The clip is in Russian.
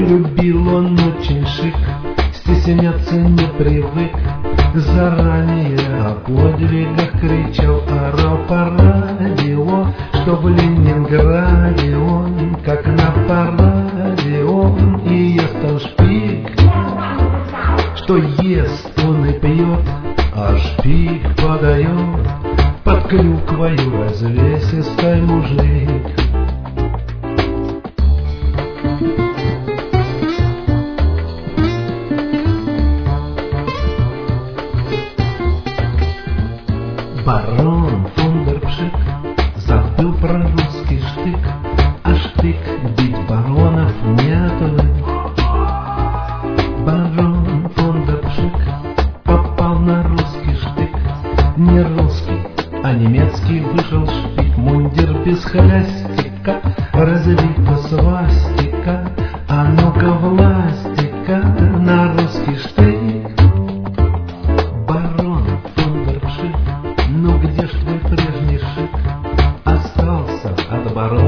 Любил он очень шик, стесняться не привык. Заранее о подвигах кричал, орал по радио, что в Ленинграде он, как на параде, он и ест он шпик. Что ест он и пьет, а шпик подает под клюквою развесистой мужик. Барон фон дер Пшик забыл про русский штык, а штык бить баронов не отвык. Барон фон дер Пшик попал на русский штык. Не русский, а немецкий вышел шпик. Мундир без хлястика, развита свастика, а ну-ка властика на русский штык. Ну где ж твой прежний шик? Остался от барона